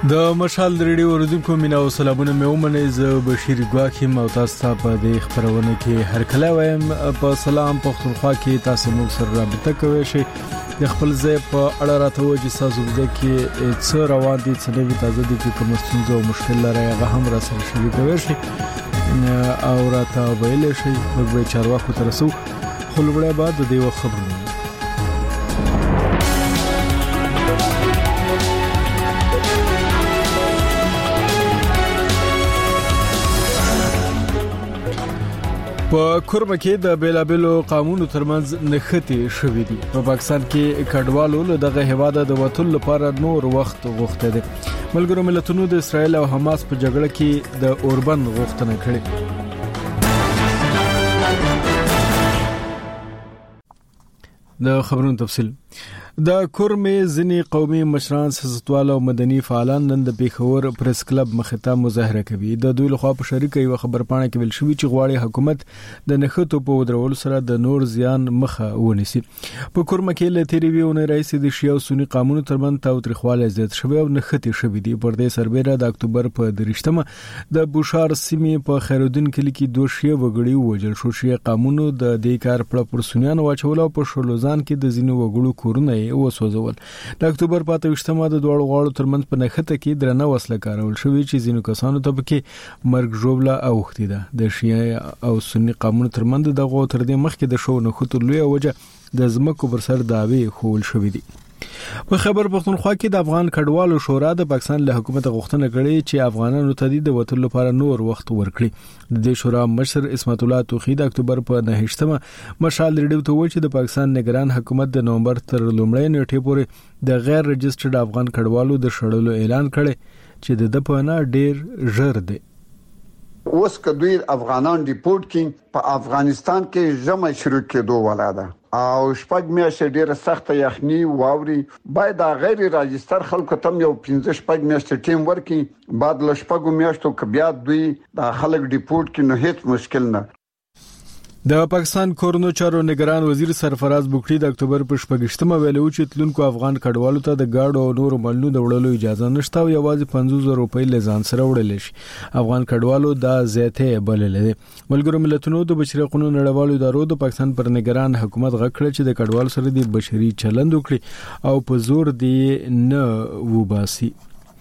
د مشال ریډیو اوریدونکو مینا او سلامونه مې ومنئ. زه بشیر ګواکیم او تاسو ته په دې خبرونه کې هر کله وایم په سلام پښتونخوا کې تاسو موږ سره رابطه کوئ شئ. د خپل ځای په اړه راته وایي تاسو کې څه روان دي، څه نوي تازه دي، کوم ستونزه او مشکل لري هغه هم را سره شریکوي شئ او راته ویل شئ. موږ به چارواکو ته رسو. خو لومړی بعد د دې خبرونه په کوربه کې د بیلابلو قانونو ترمنځ نښتې شوې دي. په پاکستان کې کډوالو له دغه هیواد د وټل لپاره نور وخت غوښته دي. ملګرو ملتونو د اسرائیل او حماس په جګړه کې د اوربند غوښتنه کړې. د خبرونو تفصیل. د کورمې ځینی قومي مشران، سیاستوال او مدني فعالان نن د پیښور پریس کلب مخې ته مظاهره کوي. د دوی لخوا په شریکه یو خبرپاڼه کې ویل شوی چې غواړي حکومت د نښتو په ودرولو سره د نور زیان مخه ونیسي. په کورمه کې له تیریوونه رئیس د شیعه او سنی قانون ترمنځ تاوتریخواله زیات شوی او نښتې شوی دي. پر دې سربېره د اکتوبر په 23مه د بوشار سیمې په خیرالدین کلی کې دوه شیعه وګړي وژل شو. شیعه قانون د دې کار پر سنیانو واچول او په شلوزان کې د ځینو وګړو کورونه وسوځول. د اکتوبر په 28مه د دوه غواړو ترمنځ په نښته کې درنه وسله کارول شوې چې ځینو کسانو ته پکې مرګ ژوبله اوختي ده. د شیعه او سنی قانون ترمنځ دغه تر دې مخکې د شو نښتو لوی وجه د زمکو پر سر داوی خول شوې دي. په خبر پښتونخوا کې د افغان کډوالو شورا د پاکستان له حکومت غوښتنه کړې چې افغانانو ته د وټل لپاره نور وخت ورکړي. د دې شورا مشر اسمت الله توخی د اکتوبر په 9مه مشال ریډیو ته وویل چې د پاکستان نگران حکومت د نومبر تر لومړۍ نیټې پورې د غیر رجسټرډ افغان کډوالو د شړلو اعلان کړي چې د په نه ډیر ژر دی. اوس کدوې افغانان ریپورت کړي په افغانستان کې جمع شروع کېدو ولاده او شپږ میاشتې ډیره سخته یخني واوري. باید د غیر راجستر خلکو ته یو 15 میاشتې ټیم ورکړي. بعد له شپږ میاشتو کې بیا دوی د خلک ریپورت کړي نو هیڅ مشکل نه. د پاکستان کورونو چارو نگران وزیر سرفراز بوکټي د اکتوبر په 28مه ویلو چې تلونکو افغان کډوالو ته د گاډو او نورو مالونو د وړلو اجازه نشته او یوازې 50,000 روپۍ لزان سره وړل شي. افغان کډوالو د زیاته بللې. ملګرو ملتونو د بشري حقوقو نړیوالو ادارو د پاکستان پر نگران حکومت غکړه چې د کډوالو سره د بشري چلند وکړي او په زور دی نه وباسي.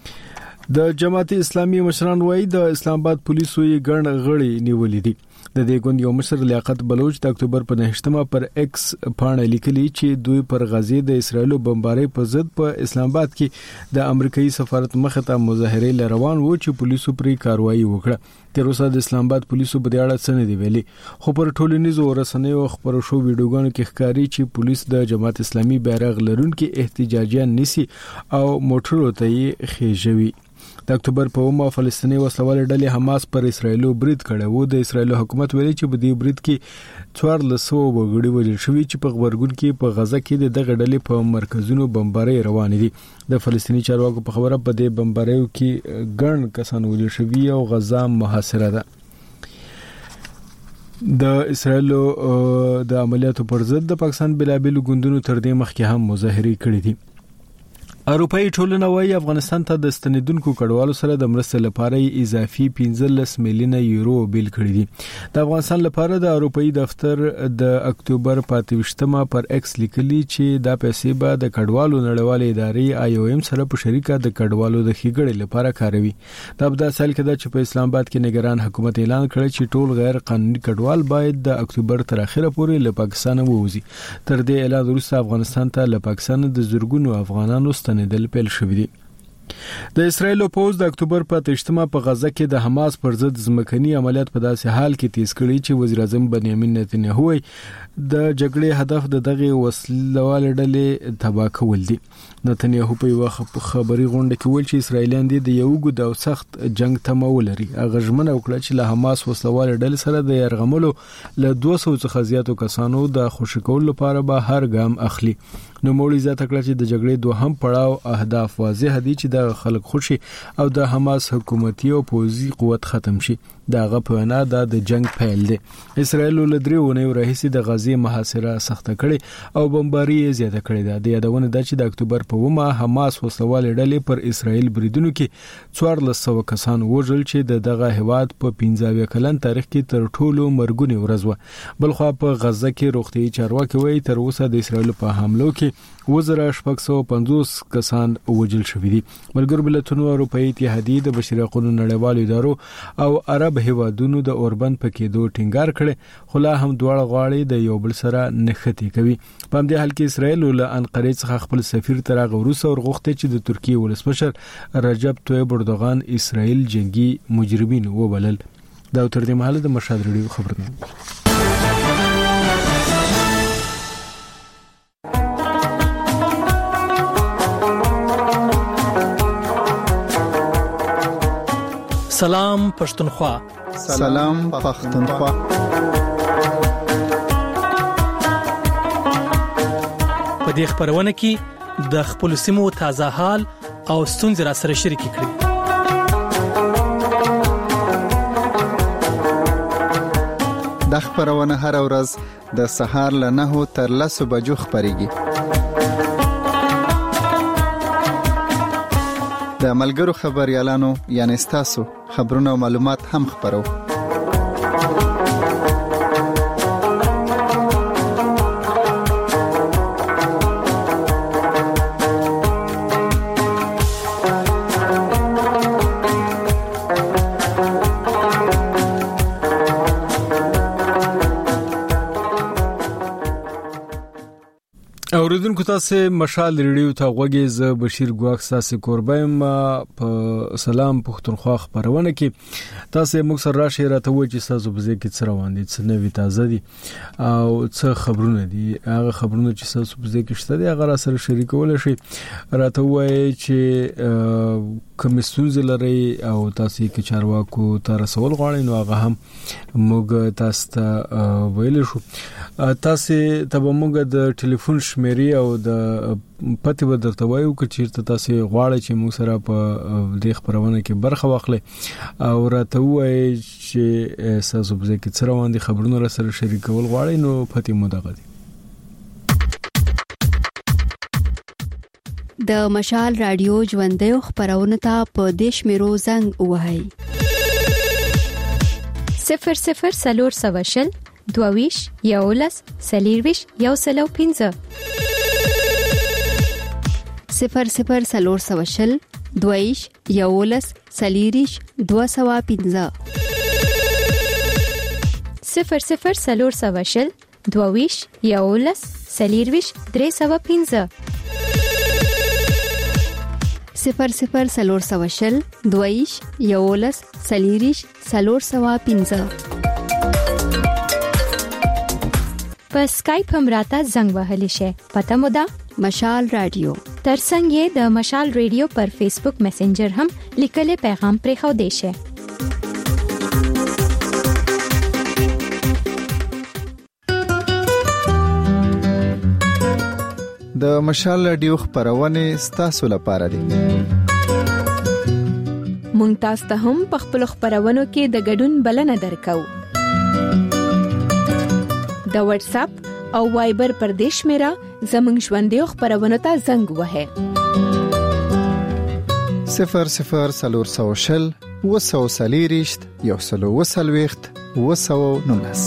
د جماعت اسلامي مشران وایي د اسلام آباد پولیسو یې ګڼ غړي نیولې دي. د دې ګوند یو مشر لیاقت بلوچ د اکتوبر په 9مه پر ایکس باندې لیکلي چې دوی پر غزې د اسرایل بمبارۍ په ضد په اسلام آباد کې د امریکایي سفارت مخه ته مظاهره روان وو چې پولیسو پرې کاروایی وکړه. تر اوسه د اسلام آباد پولیسو په دې اړه څه نه دی ویلي. خو پر ټولنیزو رسنیو خبرو شو ویډیوګانو کې ښکاري چې پولیس د جماعت اسلامي بیرغ لرونکو احتجاجیان نیسي او موټرو ته یې خېژوي. د اکتوبر په 9مه فلسطیني وسلواله ډلې حماس پر اسرایل برید کړی و. د اسرایل حکومت ویلي چې په دې برید کې 1400 وګړي وژل شوي چې په خبرګون کې په غزه کې دغه ډلې په مرکزونو بمبارۍ روانې دي. د فلسطیني چارواکو په خبره په دې بمباریو کې ګڼ کسان وژل شوي او غزه محاصره ده. د اسرایل د عملیاتو پر ضد د پاکستان بلابل ګوندونو تر دې مخکې هم مظاهرې کړې دي. اروپאי ټولنه وايي افغانستان ته د ستنیدونکو کډوالو سره د مرستې لپاره اضافي 15 میلیونه یورو بیل کړی دي. د افغانستان لپاره د اروپאי دفتر د اکتوبر په 28مه پر ایکس لیکلي چې دا پیسې به د کډوالو نړیوالې ادارې IOM سره په شریکه د کډوالو د ښېګړې لپاره کاروي. دا په داسې حال کې ده چې په اسلام آباد کې نگران حکومت اعلان کړی چې ټول غیر قانوني کډوال باید د اکتوبر تر اخره پورې له پاکستان ووځي. تر دې اعلان وروسته افغانستان ته له پاکستان د زرګونو افغانانو ستنیدل پیل شوې دي. د اسرایل پوز د اکتوبر په 28مه په غزه کې د حماس پر ضد ځمکني عملیات په داسې حال کې تیز کړي چې وزیر اعظم بنیامین نتنیاهو د جګړې هدف د دغه وسلواله ډلې تباه کول دي. نتنیاهو په یو خبري غونډه کې ویل چې اسرایلیان د یو ګډ او سخت جنگ تمه ولري. هغه ژمنه وکړه چې له حماس وسلواله ډلې سره د يرغملو له 200 څخه زیاتو کسانو د خوشی کولو لپاره به هر ګام اخلي. نو موږ زیاته کړه چې د جګړې دوهم پړاو اهداف واضح دي چې د خلک خوشي او د حماس حکومتي او پوځي قوت ختم شي. دغه په وینا د جنگ پیل دی. اسرائیل له درې ونې راهیسې د غزې محاصره سخته کړې او بمباري یې زیاته کړې ده. د یادونه ده چې د اکتوبر په 1 حماس وسوالې ډلې پر اسرائیل بریدونو کې 1400 کسان وژل چې دغه هواد په 15 کلن تاریخ کې تر ټولو مرګونی ورځ و. بلخوا په غزه کې روغتي چارواکي وایي تر اوسه د اسرائیل په حملو کې 1650 کسان وژل شوي دي. ملګرو ملتونو اروپאי اتحادیه د بشري حقوقو نړیوالو ادارو او عرب هیوادونو د اوربند پکې دوه ټینګار کړي، خو لا هم دواړه غواړي د یو بل سره نښتې کوي. په همدې حال کې اسرائیل له انقره څخه خپل سفیر تر هغه وروسته ورغوښتي چې د ترکیه ولسمشر رجب طیب اردوغان اسرائیل جنگي مجرمین وبلل. دا تر دې مهاله د مشهد ریډیو خبرونه. سلام پښتونخوا. سلام پښتونخوا. په دې خبرونه کې د خپل سیمو تازه حال او ستونزې را سره شریک کړئ. د خبرونه هر ورځ د سهار له 9 تر 10 بجو خبريږي. د ملګرو خبريالانو یعنی تاسو خبرونه او معلومات هم خبرو. اوریدونکو تاسو مشال ریډیو ته غوږی ز بشیر ګواخ تاسو قربایم په سلام پښتونخوا خبرونه کې تاسو موږ سره راشي راته و چې تاسو په ځکه څه روان دي، څه نوې تازه دي او څه خبرونه دي. هغه خبرونه چې تاسو په ځکه شته دي هغه سره شریکول شي. راته وایي چې کوم ستونزې لري او تاسو کې چارواکو ته رسول غواړئ نو هغه هم موږ تاسو ته ویل شو. تاسو ته موږ د ټلیفون شمیرې او د پته به درته وایو چې تاسو غواړئ چې موږ سره په دې خبرونه کې برخه واخلئ او راته وایي چې تاسو په ځکه څه روان دي خبرونه را سره شریکول غواړئ نو پته مو دغه دي. د مشال رادیو ژوندۍ خبرونه ته په دیش میرو زنګ وهاي 00 22 یولس سلیرویش یو سلو 15 00 22 یولس سلیریش 215 00 22 یولس سلیرویش 315 00 22 یولس سلیریش 315 په سکایپ هم راته زنګ وهلی شي. پته مو ده مشال رادیو. ترڅنګ یې د مشال رادیو پر فیسبوک میسنجر هم لیکل پیغام پرې خو دی شي. د مشال رادیو خبرونه ستاسو لپاره دي. مونږ تاسو ته هم په خپل خبرونو کې د ګډون بلنه درکو. د واتس اپ او وایبر پر دیش میرا زمنګ ژوندۍ خبرونه ته زنګ وهه 00 وسوسلیریشت یو سلو وسلويخت وسو نونس.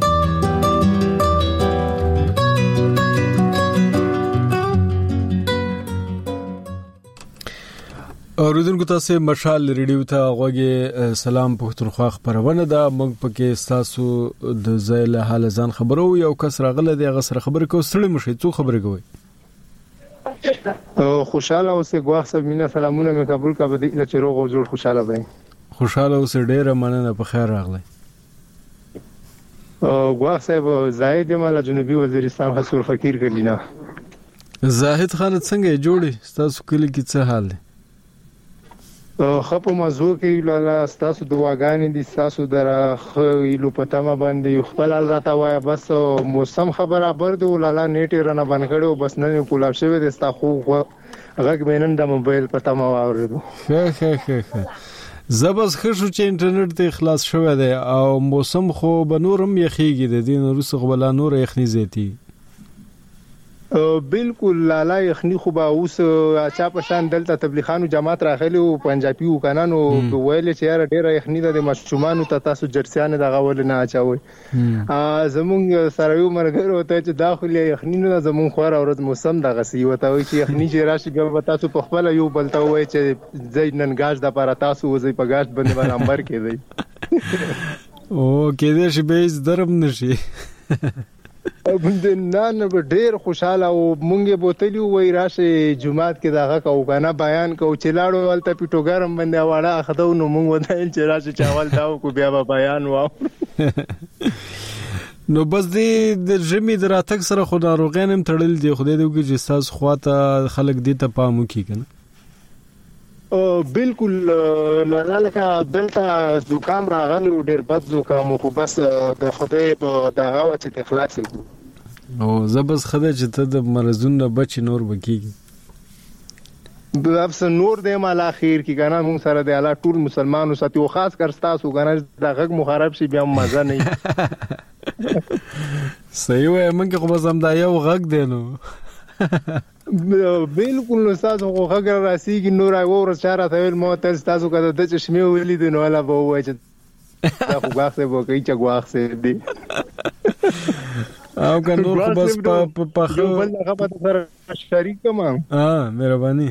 اوریدونکو تاسو مشال ریډیو ته غوږی سلام پښتونخوا خبرونه ده. موږ پکې تاسو د زایل حال ځان خبرو یو کس راغله د غسر خبر کو سړی مشي څو خبرې کوي. خوشاله اوسه ګواخ صاحب مینا سلامونه مې قبول کا بدی چې روغ او جوړ خوشاله وي. خوشاله اوسه ډیره مننه په خیر راغلی. ګواخ صاحب زاهد مال جنوبي وزیرستان حصول فقیر کلینا. زاهد خان څنګه جوړي تاسو کلی کې څه حال دی؟ خپو موضوع کې لاله تاسو دواګانې دي تاسو درخه لو پتاما باندې خپل راته وای بس موسم خبره برد لاله نیټ رانه باندې کړو بس نه کولاپ شوی د تاسو غږ مینن د موبایل پتاما واورېدو. ښه زبس خشو چې انټرنیټ ته خلاص شوی دی او موسم خو به نورم یخیږي د دین وروسته بلا نور یخنی زیاتی بالکل لالا یخنی خو به اوس اچا پشان دلته تبلیغانو جماعت راغلی او پنجابي وکانانو ویل چې یاره ډیره یخنی د مشومانو ته تاسو جرسیان د غول نه اچوي زمونږ سره یو مرګرو ته چې داخلي یخنی نه زمونږ خور اورز موسم د غسی وته وي چې یخنی چې راشي بیا تاسو په خپل یو بلته وای چې زید ننګاش د لپاره تاسو وځي په گاش باندې نمبر کې دی او کې دې شي به درم نشي نه ډېر خوشاله او مونږه بوتلی وای راشه جمعات کې داغه کو کنه بیان کو چلاړو ولته پیټوګرم باندې واړه اخدو نو مونږ ودایل چې راشه چاول داو کو بیا بیان واو نو بس د ژمي دراتک سره خو ناروغان هم تړل دي خدای دې وکړي چې تاسو خواته خلک دې ته پام وکړي کنه بالکل لکه دلته زکام راغلی ډېر بد زکام خو بس د خدای په دغه وخت ته خلاص کړو او زبس خدای چې ته د مرزونه بچی نور وکیږي بس نور دې مال اخر کې کنه موږ سره د الله ټول مسلمانانو ساتي او خاص کر تاسو کنه د غږ مخرب شي بیا مزه نه صحیح وای موږ خو بس هم دا یو غږ دی نو بالکل نو تاسو خو خګر راسیږي نور اور چاره ته ویل مو تاسو کده د چشمه ویلې دی نو ولا به وای چې دا خو غاښه به کوي چې غاښه دی او که نور خو بس په خو بل هغه په سره شریک کما مهرباني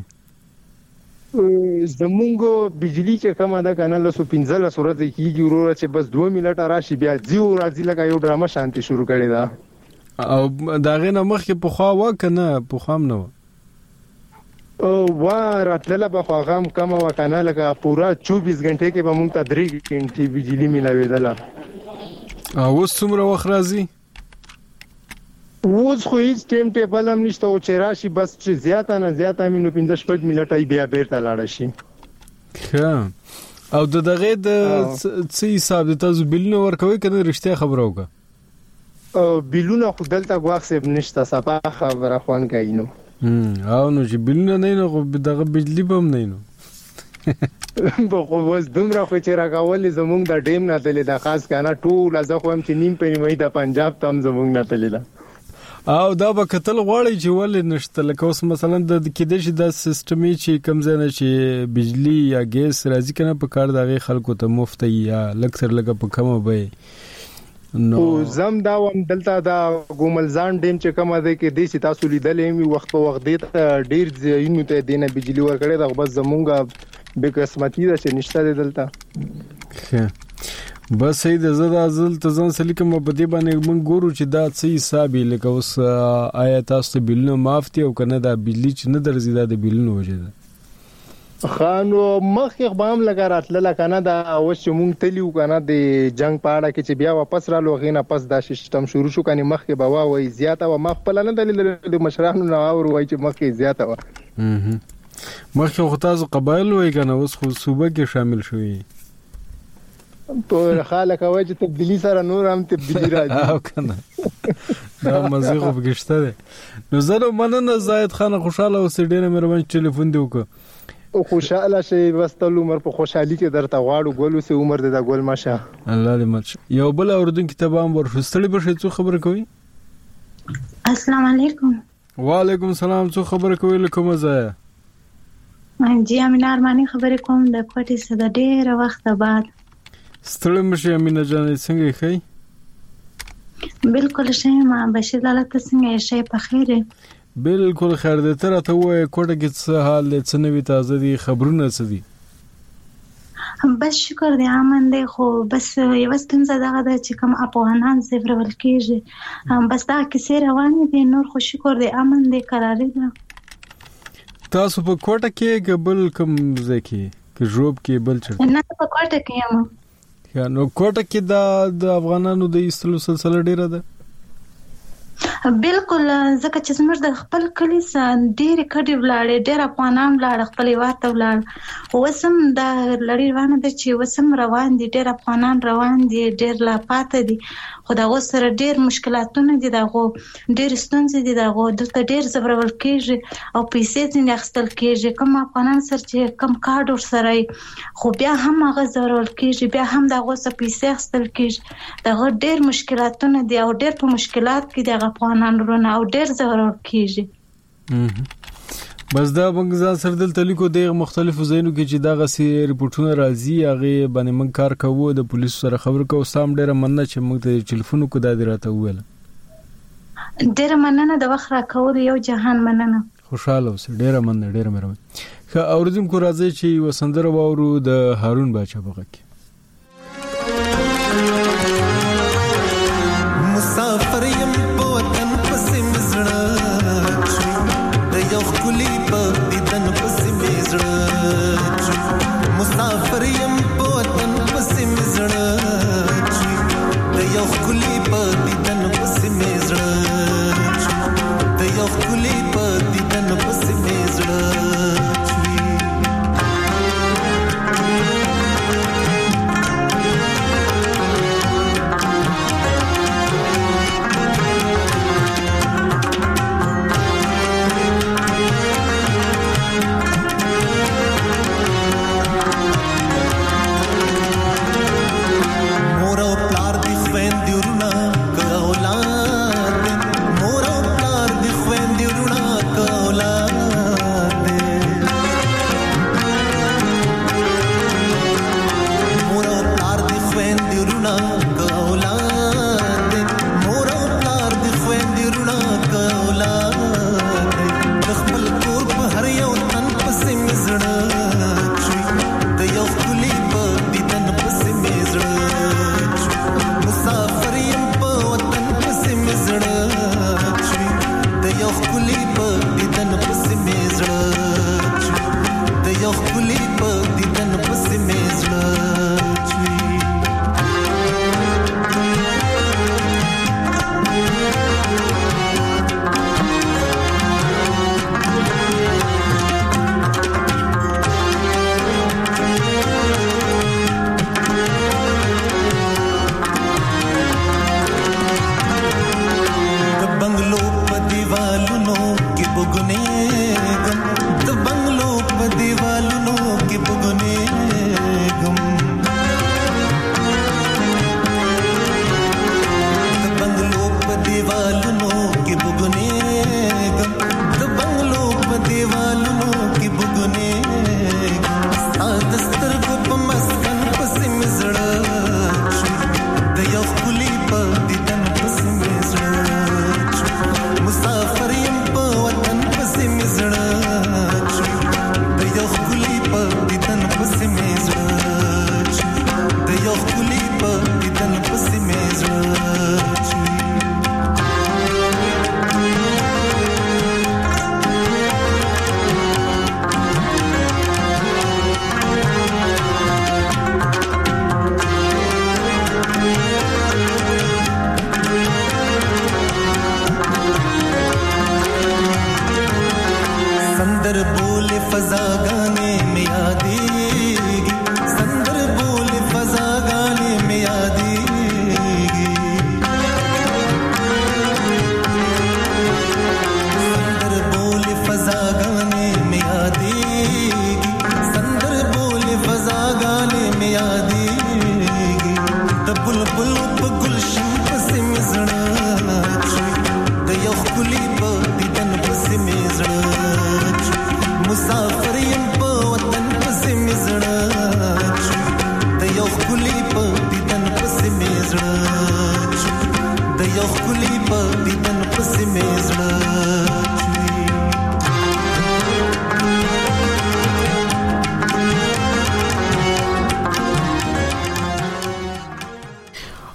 زمونږ بجلی چې کومه ده کنه له 15 صورت کیږي ورو چې بس 2 منټه راشي بیا زیو راځي لکه یو ډرامه شانتي شروع کړي دا او داغه نه مخکې په خوا وکنه په خام نه او راتله په خواغم کم وکنه لکه پورا 24 غنټه کې به مونږ ته 3 غنټې بجلی ملاویدله او څومره وخت راځي اوس خو هیڅ ټیم ټیبل هم نشته او چې راشي بس چې زیاته نه زیاته مینو 15 منټه بیا بیرته لاړ شي او دغه د څه حساب د تاسو بلنو ورکوي کنه رښتیا خبره وکړه بیلونه خو دلته غواخصب نشته صفه خبره خوان کینو او نو چې بلونه نه نو دغه بجلی بم نه نو په خو وز دومره خو چې راغولې زمونږ د ډیم نه تللی دا خاص کنه ټول ازه خو هم چې نیم په نیمه د پنجاب تم زمونږ نه تللی او دا به کتل غواړي چې ولې نشته لکه اوس مثلا د کېدې چې د سیستمي چې کم ځنه چې بجلی یا ګیس راځي کنه په کار دغه خلکو ته مفت یا لکثر لګه په کومه به نو زم دا وم دلته دا ګوملزان ډیم چې کومه ده کې د تاسو لیدلې می وخت په وخت د ډیر ځینو ته دینه بجلی ورکړي دا بس زمونږه به قسمتي ده چې نشته دلته بس صحیح ده زړه ازل ته ځان سلیکم په دې باندې مونږ ګورو چې دا څه حساب لکه اوس آیا تاسو بلنو مافتي او کنه دا بجلی چې نه درځي دا د بلنو وجه ده خانو مخ اقبام لګا راتله کنه دا اوس چې مونږ تلیو کنه د جنگ پاړه کې چې بیا واپس را لوغینه پس دا سیستم شروع شو کنه مخ کې بوا وای زیاته و مخ په لنه د مشرانو نه اور وای چې مخ کې زیاته و مخ خو تاسو قبایل وای کنه اوس خو صوبه کې شامل شوی په خاله کوي چې تبدیلی سره نور هم تبدیلی راځي او کنه دا مزه خو بګشته ده نو زه مننه زاید خان خوشاله اوس ډیره مهرباني ټلیفون دی وکړه او خوشاله شي وستل عمر په خوشحالي کې درته غواړو ګولو سه عمر د ګول ماشه الله دې مچ یو بل اوردون کتاب هم ورشتړي به څه خبر کوي السلام علیکم وعلیکم السلام څه خبر کوي لکه مزه جی امینه ارمانی خبرې کوم د کوټې څخه ډېر وخت بعد ستړي مشه امینه جان څنګه ښه بالکل ښه ما بشیر لاله څنګه شي په خیره بالکل خیر دې تر ته وای کوټه کې څه حال څه نوې تازه دي خبرونه څه دي بس شکر دې امن دې خو بس یو ستنځه دغه د چې کوم افغانان زفرول کېږي بس دا کیسه روانه دي نور خو شکر دې امن دې قرارې ده تاسو په کوټه کې قبل کوم ځکه کې جوب کې بل چر نه په کوټه کې یم یا نو کوټه کې د افغانانو د ایستلو سلسله ډیره ده بالکل ځکه چې زموږ د خپل کلی ډېر کډي ولاړې ډېر افغانان ولاړ خپل واته ولاړ وسم دا لړۍ روانه ده چې وسم روان دي ډېر افغانان روان دي ډېر لا پاتې دي خو دا سره ډېر مشکلاتونه دي دا ډېر ستونزې دي دا دلته ډېر زبرول کېږي او پیسې ځینې اخیستل کېږي کوم افغانان سره چې کم کارډ ورسره خو بیا هم هغه زبرول کېږي بیا هم دا څه پیسې اخیستل کېږي دا ډېر مشکلاتونه دي او ډېر په مشکلات کې دي افغانان ورونه او ډېر زبرول کېږي بس دا موږ ځان سره دلته لیکو د مختلفو ځایونو کې چې دا غسي ریپورتونه راځي هغه باندې موږ کار کوو د پولیسو سره خبرې کوو سم ډېر مننه چې موږ ته ټلیفون کو دا راته وویل ډېر مننه د وخت راکول یو جهان مننه خوشاله اوسه ډېر مننه ډېر مهرباني خو اوریدونکو راځي چې وسندره واورو د هارون باچا بغه کې مسافر يم په وطن پسې مزړه د یو خولي په دیدن پسې مزړه مسافر يم په وطن پسې مزړه د یو خولي په دیدن پسې مزړه د یو خولي په دیدن پسې مزړه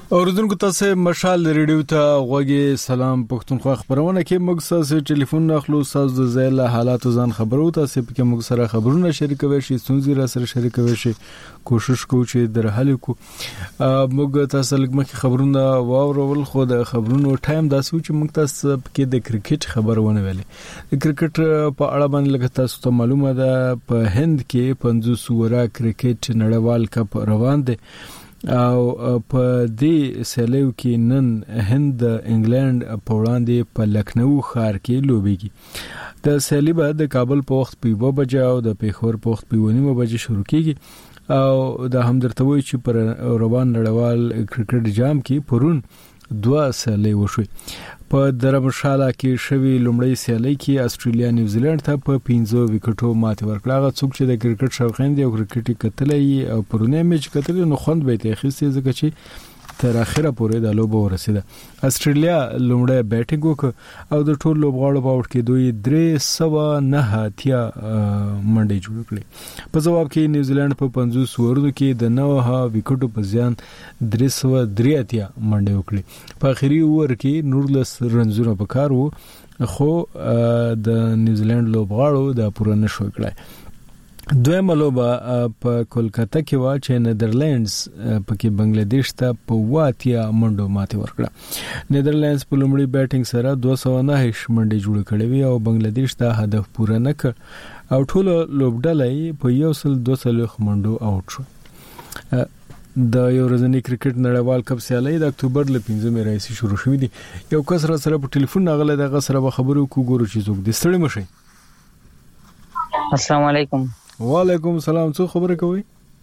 اوردونکو تاسو مشال ریډیو ته غوږی سلام پښتونخوا خبرونه کې موږ سره ټلیفون نخلو ساز د زیل حالات ځان خبرو تاسو په کې موږ سره خبرونه شریکوي شي ستونزې را سره شریکوي شي کوشش کوو چې در حل کو موږ تاسو لږ خبرونه واورول خو د خبرونو ټایم داسو چې موږ تاسو کې د کرکټ خبرونه ویلې د کرکټ په اړه باندې لږ تاسو ته معلومه ده په هند کې 500 ورا کرکټ نړیوال کپ روان دي او په دې سیالیو کې نن هند انګلند په وړاندې په لکنو ښار کې لوبيږي د سیالي به د کابل په وخت په 2 بجې او د پیښور په وخت په 9 بجې شروع کیږي او د همدرتوي چې پر روان نړیوال کرکټ جام کې پرون 2 سیالي وشوي په درمشاله کې شوی لومړی سیالي کې استرالیا نیوزیلند ته په 15 وکټو ماته ورکړه. هغه څوک چې د کرکټ شوقین دي او کرکټ کتلې او پرونه میچ کتلې نو خوند به ته خسته ځکه چې تر اخره پورې د لوبو ورسیده. استرالیا لومړی بیټینګ وکړ او د ټول لوبغاړو په وخت کې دوی 309 اتیا منډې جوړ کړې. په جواب کې نیوزیلند په 50 اوورونو کې د 9 وکټو په ځان 303 اتیا منډې وکړې. په اخري اوور کې 19 رنزونه په کار وو خو د نیوزیلند لوبغاړو د پوره نشو کړای. دویمه لوبه په کولکاتا کې وا چې نیدرلینډز پکې بنگلاديش ته په 8 منډو ماته ورکړه. نیدرلینډز په لومړي بیټینګ سره 209 منډې جوړ کړې او بنگلاديش ته هدف پوره نه کړ او ټول لوبډلې په 102 منډو آوټ شو. د یو ورځنی کرکټ نړیوال کپ سیالي د اکتوبر ل 15 راځي شروع شوې دي. یو کس سره په ټلیفون نغله دغه سره خبرو کوګورو چې څوک د ستړي مشي. السلام علیکم. وعلیکم السلام. څو خبره کوي؟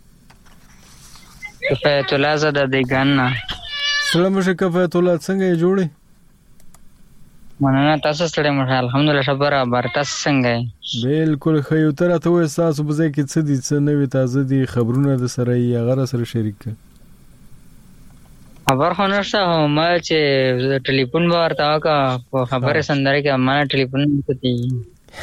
کفایت الله زده د ګانا. سلام مشه کفایت الله څنګه جوړي؟ مننه تاسو سره مشه الحمدلله خبره بر تاسو څنګه؟ بالکل خیو تر ته وې تاسو په ځای کې څه دي څه نوې تازه دي خبرونه د سره یې غره سره شریک کړئ. خبر خو نشته ما چې ټلیفون به ورته وکړه خبره سندره کې ما ټلیفون کوي.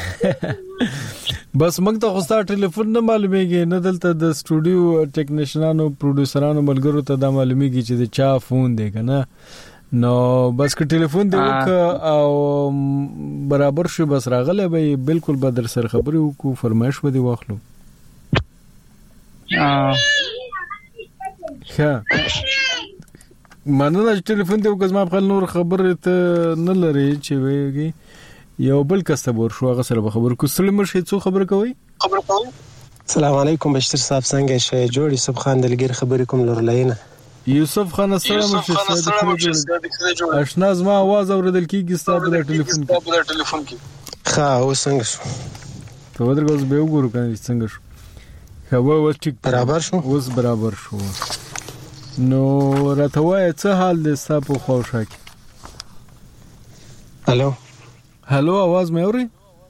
بس موږ ته خوستا ټلیفون نه معلومیږي نه دلته د سټوډیو ټیکنیشنانو پروډوسرانو ملګرو ته دا معلومیږي چې د چا فون دی کنه نو بس که ټلیفون دی وک او برابر شو بس راغله به بالکل به در سره خبرې وکړو فرمایش ودی واخلو. ښه مننه چې ټلیفون دی وکړم خپل نور خبره ته نه لري چې ویږي یو بل کس ته ورشو هغه سره خبر کو. سلام مرشي څو خبر کوي؟ السلام علیکم بشیر صاحب څنګه شې جوړ یوسف خان دلګر خبرې کوم لورلینه. یوسف خان السلام علیکم. آشنا زما आवाज اوریدل کیږي ستاسو د ټلیفون کې. ښه او څنګه شو؟ په ودر غوښ به وګورو کنه څنګه شو. خو و ټیک برابر شو؟ اوس برابر شو. نو راته څه حال دې تاسو خو شاکي؟ الو هلو आवाज مې اوري؟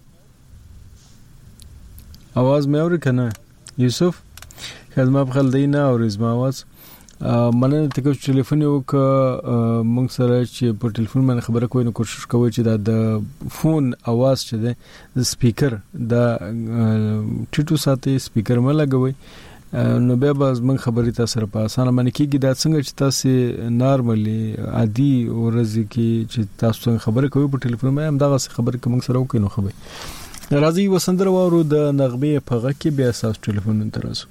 आवाज مې اوري کنه یوسف؟ خدمت بخل دینا او زما आवाज مننه ته کوم ټلیفون یو ک مونږ سره چې په ټلیفون باندې خبره کوي نو کوشش کوي چې د فون आवाज چې د سپیکر د ټیټو ساتي سپیکر ما لګوي نو به باز من خبرې تاسو سره په اسانه باندې کیږي دا څنګه چې تاسو نارملي عادي ورځ کې چې تاسو خبرې کوي په ټلیفون باندې هم دا خبرې کوم سره وکړو نو خبرې راځي وسندره وورو د نغمه په غږ کې بیا اساس ټلیفون ترازو.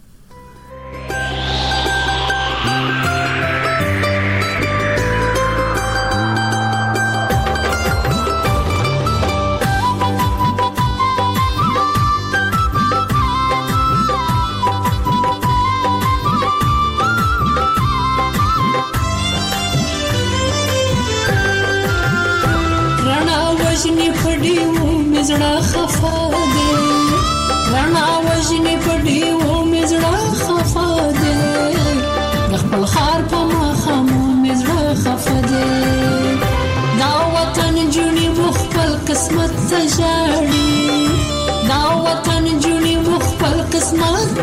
وجنی پډیو مزړه خفا دے رڼا وجنی پډیو مزړه خفا دے خپل خار په مخامو مزړه خفا دے دا وطن جونی مخبل قسمت تجاړي دا وطن جونی مخبل قسمت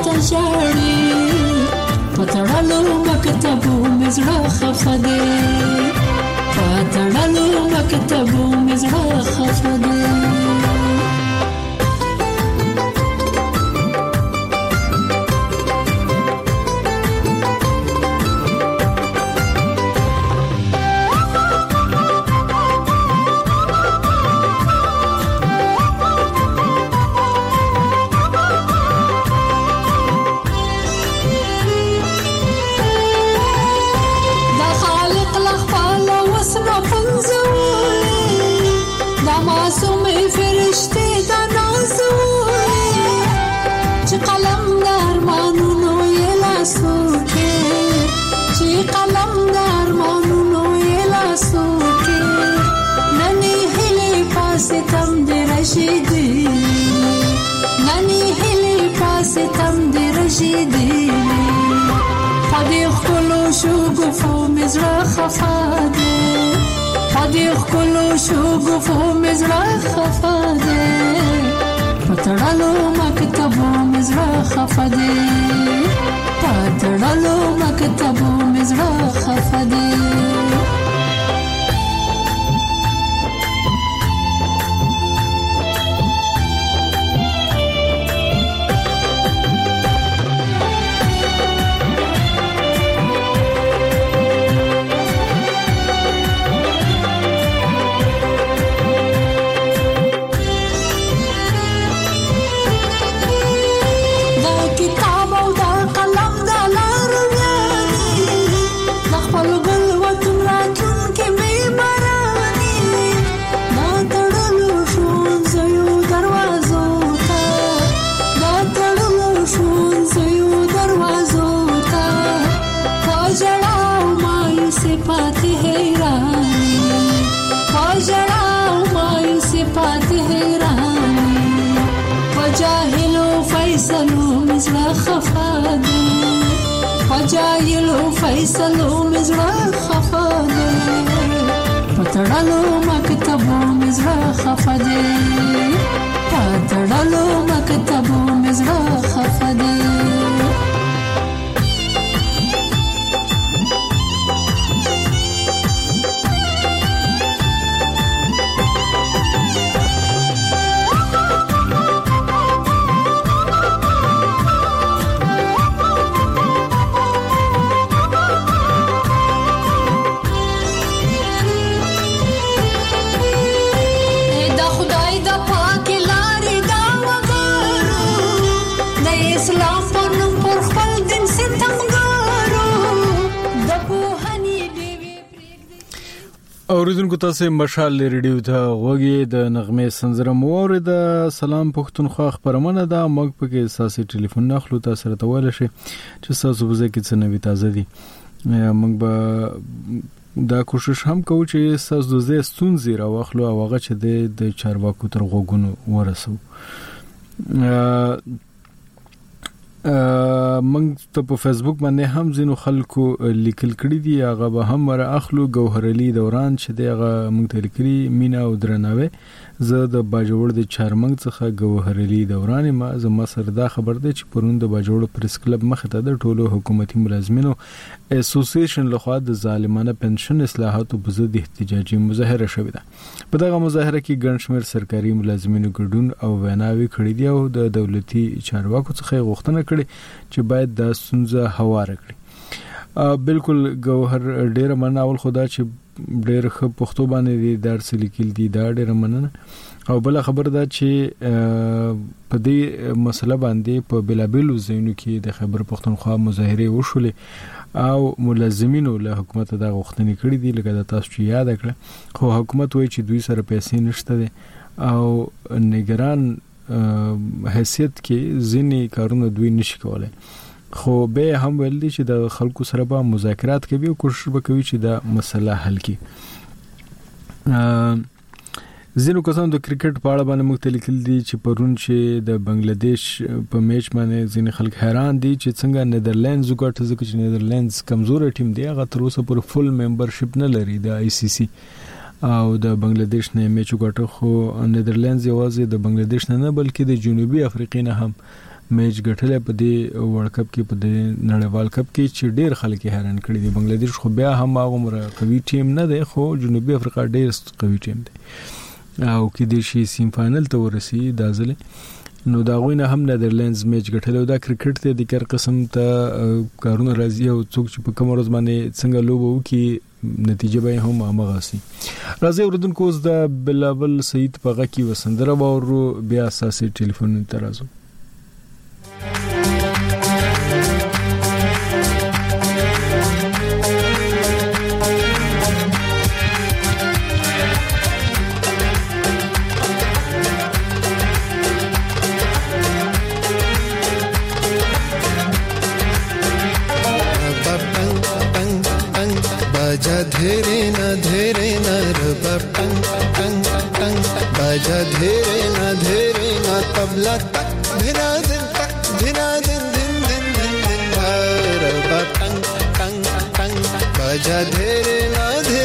تجاړي پتړلو مکتبو مزړه خفا دے پتړلو مکتبو مزړه خفا دے. شیدې پدې خلو شو ګفو مزړه خفا دې پدې خلو شو ګفو مزړه خفا دې پتړلو مکتبو مزړه خفا دې پتړلو مکتبو مزړه خفا دې جايلو فيصلو مزرا خفاده پتړلو مکتبو مزرا خفاده پتړلو مکتبو مزرا خفاده اوریدونکو تاسو مشال ریډیو ته غوږی د نغمه سنزره مور د سلام پښتونخوا خبرونه ده موږ پکې اساسي ټلیفون نخلو تاسو سره تول شي چې تاسو به کې څه نوي تازه دي موږ به دا کوشش هم کوو چې تاسو د زې ستونزې راوخلو او هغه چې د چارواکو تر غوګونو ورسو موږ ته په فیسبوک باندې هم زینو خلکو لیکل کړي دي هغه به هم را اخلو ګوهرعلی دوران چې دغه موږ ته لیکلي مینا او درناوي زه د باجوړ د چارمنګ څخه ګوهرعلی دوران ما زما سره دا خبر دی چې پرون د باجوړ پریس کلب مخ ته د ټولو حکومتي ملازمینو اسوسییشن لخوا د ظالمانه پنشن اصلاحاتو په ضد احتجاجي مظاهره شوې ده په دغه مظاهره کې ګڼ شمېر سرکاري ملازمینو ګډون او ویناوي کړې دي او د دولتي چارواکو څخه غوښتنه کړې چې باید د سنځه هواره کړي بالکل ګوهر ډېر مناول خدا چې ډېر ښه پښتو باندې درس لیکل دي دا ډېر مننه او بل خبر دا چې په دې مسله باندې په بلابلو زینو کې د خبر پښتونخوا مظاهره وشولې او ملازمینو له حکومت دا غوښتنې کړې دي لکه تاسو چې یاد کړئ خو حکومت وایي چې دوی سره پیسې نشته دي او نگران حیثیت کې ځینې کارونه دوی نشي کولای خو به هم ویل دي چې د خلکو سره به مذاکرات کوي او کوشش وکوي چې دا مسله حل کړي زینو کسان د کرکټ په اړه باندې مختلف دي چې پرون چې د بنگلاديش په میچ باندې ځین خلک حیران دي چې څنګه نیدرلندز وګټه ځکه چې نیدرلندز کمزور ټیم دی هغه تر اوسه پر فل ممبرشپ نه لري د آی سی سی او د بنگلاديش نه میچ وګټه خو نیدرلندز یوازې د بنگلاديش نه بلکې د جنوبي افریقا نه هم میچ ګټل په دې ورلد کپ کې په دې نړیوال کپ کې چې ډېر خلک حیران کړي دي بنگلاديش خو بیا هم هغه قوي ټیم نه دی خو جنوبي افریقا ډېر قوي ټیم دی او کې د شي سیم فائنل ته ورسي دا ځله نو دا غوینه هم نیدرلندز میچ ګټل او دا کرکټ ته د کار قسم ته کارونه راځي او څوک چې په کوم ورځ باندې څنګه لوبو کې نتیجه به هم امغاسي راځي اوردونکو اوس د بلابل سعید پغه کې وسندره باور بیا اساسي ټلیفون ترازو धीरे न रबब टंग टंग टंग बाजा धीरे न तबला तक धिना दिन दिन दिन बाजा धेरे ना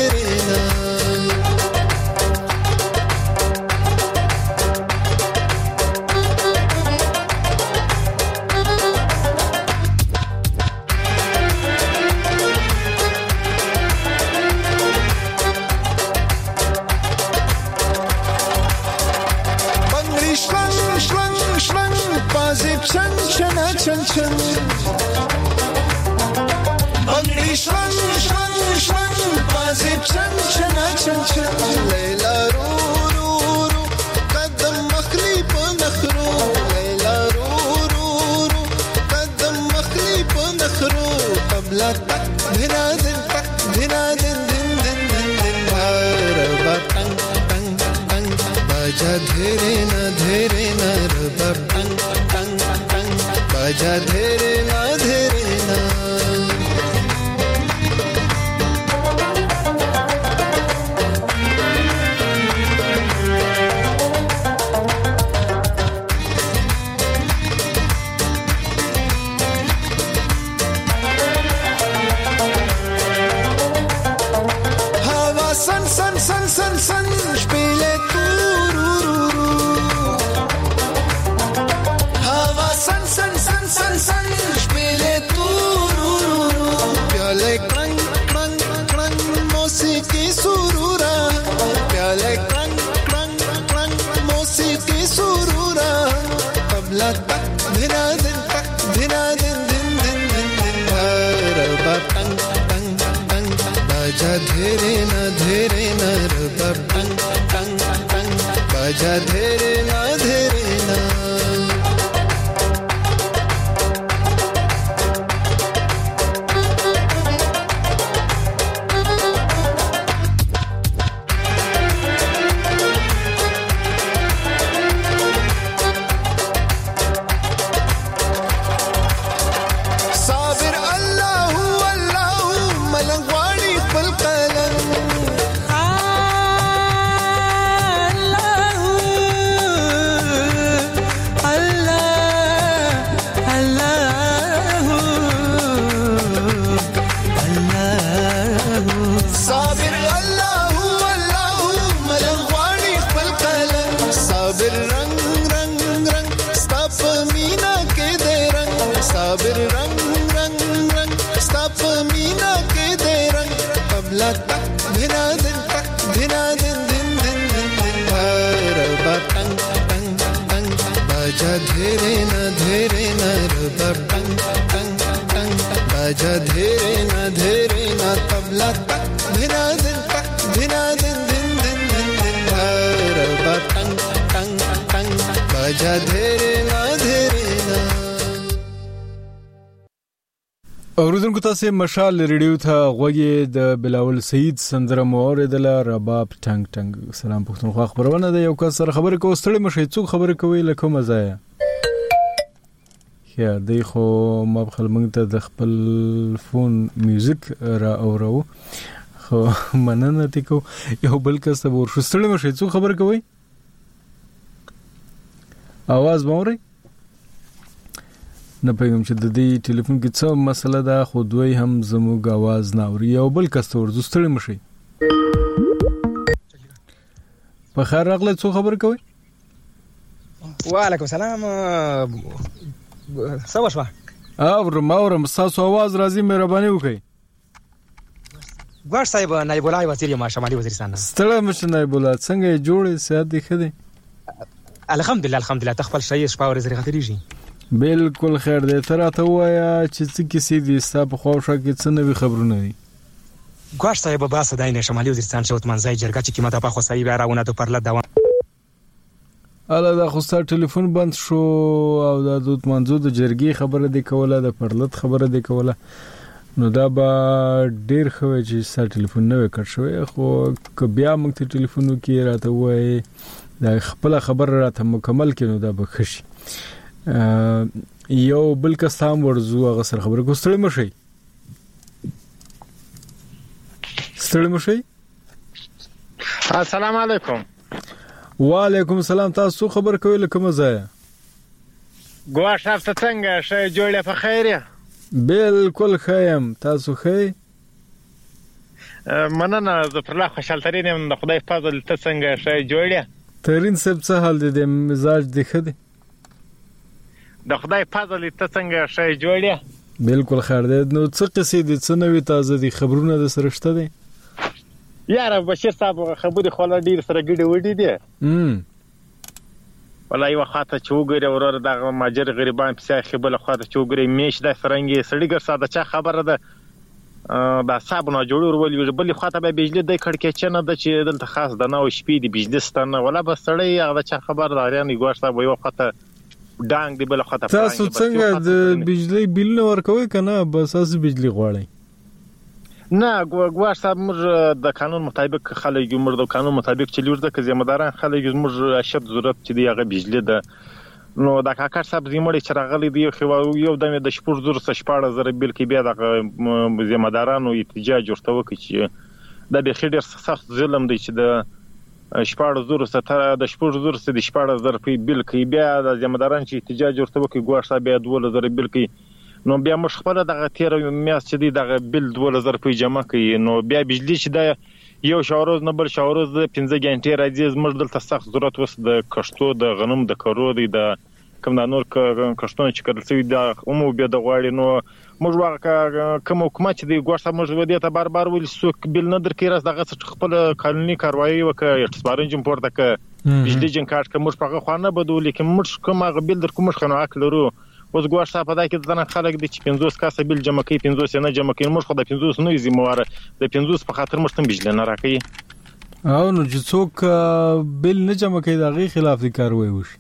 اوریدونکو تاسو مشال ریډیو ته غوږی د بلاول سعید سندره موریدله رباب ټنګ ټنګ. سلام پښتونخوا خبرونه ده. یو کس سره خبرې کوو ستړي مشي څوک خبرې کوي لکه مزایا خیر دی خو ما بخل موږ ته د خپل فون میوزیک را اورو خو مننه تکو یو بل کس ته ور ستړي مشي څوک خبرې کوي आवाज موري نه پیغام چې د دې ټلیفون کې څه مسله ده خو دوی هم زموږ आवाज نه اوري او بل کس ته ورزستړي مشي په خیر راغله څو خبر کوي وعلیکم السلام سوا شوا ماورم تاسو आवाज راځي مهرباني وکړئ ګوښ صاحب نایب الله وزیر ما شمالي وزیرستان ستړی مشه نایب الله څنګه جوړې صحت دې ښه دی الحمدلله تخفل شي شپه ورځ غتريږي بالکل خیر دی تر ته وایا چې څه کیسې دي ستاسو خو شو کې څه نوي خبرونه دي ګوښ صاحب باسه داینه شمالي وزیرستان شوت منځای جرګه چې قیمته په خو صحیح راونه ته پرله دوام اله دا خو ستاسو ټلیفون بند شو او د دوت منځو د جرګي خبره دی کوله د پرلط خبره دی کوله نو دا به ډیر خو چې ستاسو ټلیفون نه وکړ شوی خو ک بیا موږ ته ټلیفونو کې راته وای دا خپل خبر راته مکمل کینو دا به خشي یو بل کسام ورزو هغه سره خبره کوستړی مشي السلام علیکم وعلیکم السلام تاسو خبر کوي لکه مزه ګواښ تاسو څنګه شې جوړه په خیره بالکل خیم تاسو خې مننه ظفر الله خوشحال ترين یم د خدای فضل. ته څنګه ښه جوړ یې؟ ترين صاحب څه حال دی؟ د مزاج دی ښه دی؟ د خدای فضل. ته څنګه ښه جوړ یې؟ بالکل خیر دی. نو څه قصې دي، څه نوې تازه دي خبرونه د سره شته دي؟ یاره بشیر صاحب خبرې خو ډېر سره ګډې وډې دي. والله یو خاطر چې وګورې ورور دغه ماجر غریبان پسې خبره خاطر چې وګورې میش د فرنګي سړی ګر ساده چا خبره ده دا صاحب نه جوړور ولې بل خاطر به بجلی د کړکېچ نه د چې دلته خاص د نو شپې دی بجلی ستنه ولا بس سړی هغه چا خبر داريان ګوښ صاحب یو خاطر ډانګ دی بل خاطر تاسو څنګه د بجلی بیل نه ورکوي کنه بس اس بجلی غواړي؟ نه ګوښ صاحب موږ د قانون مطابق خلک موږ د قانون مطابق چې لور د ذمہداران خلک موږ اشد ضرورت چې دی هغه بجلی ده. نو دا کاکا صاحب زموږ چې راغلي دی خو یو دمه د شپور زور سشپاړه زره بل کې بیا د ذمہدارانو احتجاج ورته وکړي چې دا به خډر سخت ظلم دی چې د شپاړه زور سره د شپور زور سره د شپاړه زره په بل کې بیا د ذمہداران چې احتجاج ورته وکړي ګوښ صاحب بیا 2000 بل کې نو بیا مش خپل دغه 13 میاشت چې دی دغه بل 2000 په جمع کوي. نو بیا بجلی چې د یو شاوروز نه بل شاوروز د 15 غنټې راځي زموږ دلته سخت ضرورت وس د کښتو د غنم د کرو دی د کوم د نور کښتونه چې کړل سوي د عمو به د غواړي. نو موږ واقع کوم حکومت دی ګوښه موږ ودی ته بار ویل سوک بل نه درکې راز دغه خپل قانوني کاروایی وکړي اټسپارنج امپورت ک بجلی جن کارت ک موږ په خوانه بدو لیکن موږ کوم غبل در کوم خنواک لرو اوس ګوښ صاحب دا کې ځنه خلک دي چې 50 کاسه بل جمع کوي 50 نه جمع کوي موږ خو د 50 نه زمواره د 50 په خاطر موږ تم بجلی نه راکړي او نو چې څوک بل نه جمع کوي دغه خلاف د کاروایی وشي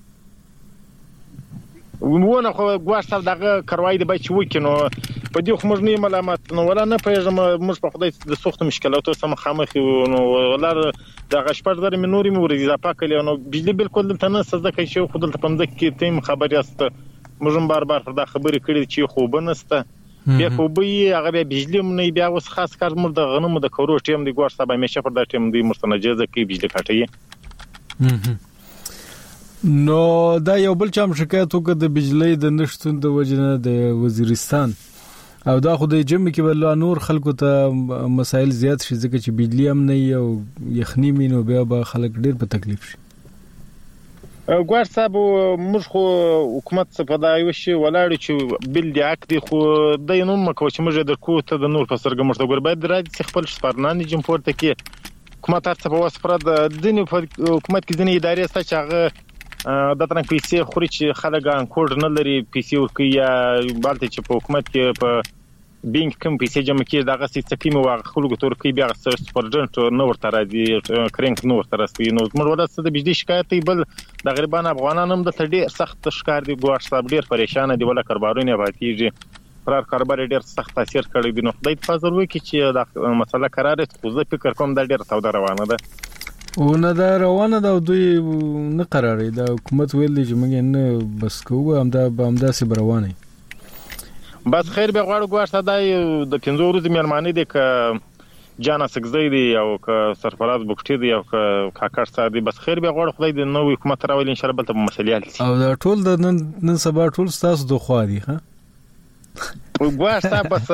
ونه خو ګوښ صاحب دغه کاروایی دی چې وکینو په دې خو موږ نه ملامت نو ولا نه پېژم موږ په خدای د سخت مشکلاتو سره مخامخ نو ولر دغه شپږ زره منوري موري اضافه کړي نو بجلی بالکل دلته نه سزا کوي چې خو دلته پمځ کې تیم خبري است موږ بار پر دا خبرې کړې چې خو بنسته بیا خو به هغه بجلی نه بیا اوس خاص کار موږ د غنمو د کورو ټیم دی ګوښ صاحب همیشه پر دا ټیم دی مستنجزه کوي بجلی کاټي. نو دا یو بل چم شکایت وکړه د بجلی د نشټون د وجنه د وزیرستان او دا خو د جمع کې بل نور خلکو ته مسائل زیات شي ځکه چې بجلی هم نه یو یخنی مینو بیا به خلک ډیر په تکلیف شي. ګوښ صاحب موږ خو حکومت څخه په دا یو شی ولاړ چې بل دی عقد خو د نوم مکو چې موږ درکو ته د نور په سرګ مرته ګور باید راځي خپل سپارنامه جمهور ته کې حکومت څخه په واسطه د دنیو حکومت کې ځنې ادارې ست چې هغه د ترنګ پیسې خوري چې خلک انکوډ نه لري پیسې ورکي یا بالته چې په حکومت کې په بینک کوم پیسې جمع کړي دغه څه کیمه واغ خلکو ترکی بیا سپورجنټ نو ورته راځي کرنک نو ورته راځي نو موږ ولاسته د بجلی شکایت بل د غریبانو افغانانو هم د ډېر سخت ښکار دي ګوښ صاحب ډېر پریشان دي ولا کاربارونه پاتېږي فرار کاربار ډېر سخت تاثیر کړی دی نو خدای په فضل وکړي چې دا مسله قرار خو زه فکر کوم دا ډېر توده روانه ده او نه دا روانه ده دوی نه قرارې د حکومت ویل دي چې موږ نه بس کوو همدا سي روانه بس خیر به غواړو ګوښ صاحب د 15 ورځې مېرمانې دي ک جانا سګزې دي او ک سرفراز بوکټي دي او ک کاکړ صاحب دي بس خیر به غواړو خدای د نوې حکومت راولي ان شاء الله بل ته مسلې او دا ټول د نن سبا ټول تاسو د خوا دي ها ګوښ صاحب بس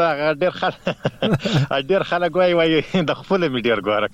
ډېر خلک وایي د خپل میډیا ګوره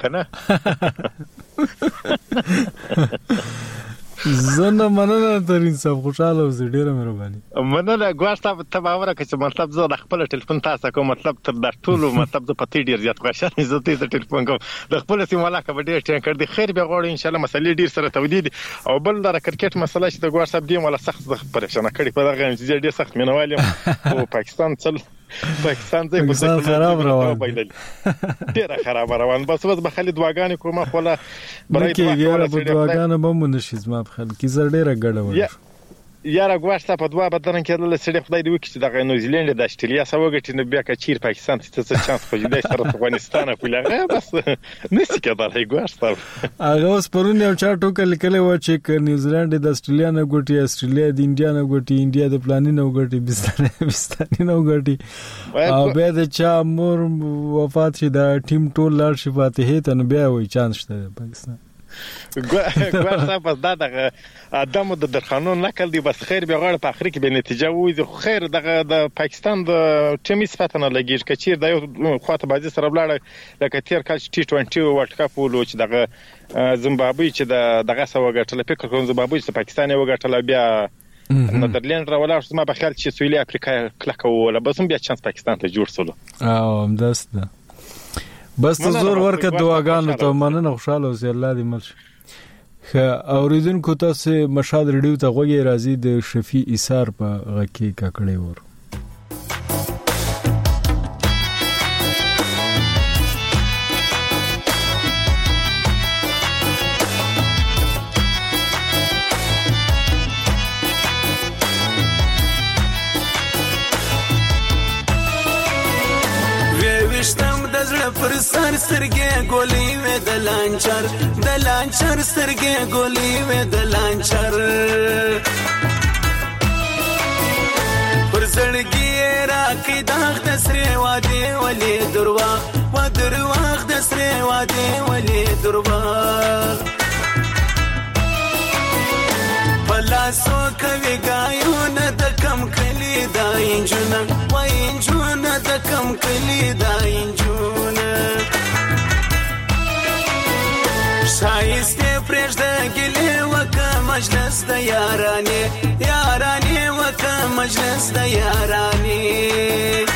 کنه زنه مننه ترين صاحب خوشاله اوسې ډیره مهرباني مننه ګوښ صاحب ته باور وکړه چې مطلب زه د خپل ټلیفون تاسو کوم مطلب تر د ټولو مطلب د پتی ډیر زیات خوشاله زه ته ټلیفون کوم د خپل سیمه علاقه به ډیر ټینګ کړ دي خیر به غواړم ان شاء الله مسلې ډیر سره تودید او بل د کرکټ مسله چې د ګوښ صاحب دی ولا سخت پریشان کړي په دغه چې ډیر سخت مینوالم او پاکستان ځای خراب روان ډیر خراب روان بس به خالد دواګانې کومه خپل برای دواګانې به مونږ نشي زما په خل کې زړه ډیره ګډه وای یاره ګوښ صاحب په دوا بدرن کې له سړي خدای دې وکړي چې د نیوزیلند د استرالیا سره وګټي نو بیا کچیر پاکستان ته څه چانس خو دې سره افغانستان په لغه بس نسی کېدای ګوښ صاحب هغه اوس پرون یو چا ټوکل کله و چې نیوزیلند د استرالیا نه ګټي استرالیا د انډیا نه ګټي انډیا د پلاني نه ګټي بستاني نه ګټي او بیا د چا مور وفات شي د ټیم ټول لاړ شي فاتحه ته نو بیا وای چانس شته پاکستان ګوار صاحب بس دا دغه ادمو د درخانون نقل دی بس خیر به غاړه په اخر کې به نتیجه وي خیر دغه د پاکستان د ټیمي صفتنه لګیږي کچیر د یو خواته بازي سره بلاړه لکه تیر کال T20 ورلد کپ ولو چې دغه زیمبابوې چې دغه سو غټل فکر کوم زیمبابوې چې پاکستان یې وګټل بیا نيدرلند راولا ما به خیال چې سویلي افریقا کلکه ولا بس بیا چانس پاکستان ته جوړ سولو همداست ده بس ته زور ورکه دعاګانو ته مننه خوشاله اوسې الله دې مرشي اوریدونکو تاسو مشهد ریډیو ته غوږی راځي د شفیع ایثار په غکی ککړې ور پر سر سترګې ګولې وې د لانچر سترګې ګولې وې د لانچر پر زړګي راکې داغ د سره واده ولې درواغ د سره واده ولې درواغ پلاسو کوي ګایونه د کم کلی دا انجونه وای انجونه د کم کلی دا انجونه شایسته پرېږده ګلې وکه مجلس د یارانې وکه مجلس د یارانې